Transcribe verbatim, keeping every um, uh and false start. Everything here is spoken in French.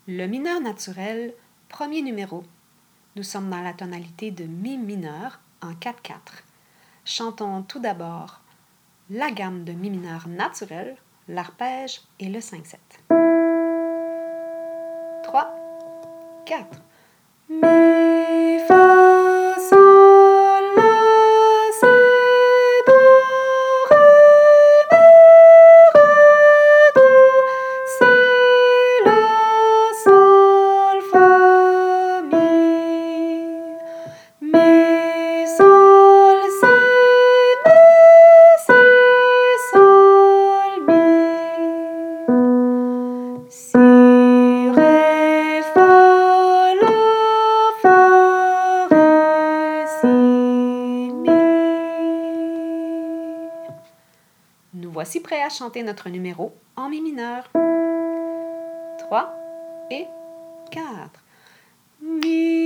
Le mineur naturel, premier numéro. Nous sommes dans la tonalité de Mi mineur en quatre quatre. Chantons tout d'abord la gamme de Mi mineur naturel, l'arpège et le cinq sept. trois, quatre. Mi, fa, sol, la, si, do, ré, mi, ré, do, si, la, sol, fa, mi. Mi, sol, si, mi, si, sol, mi. Si, ré, fa, la, fa, ré, si, mi. Nous voici prêts à chanter notre numéro en mi mineur. trois et quatre. Mi.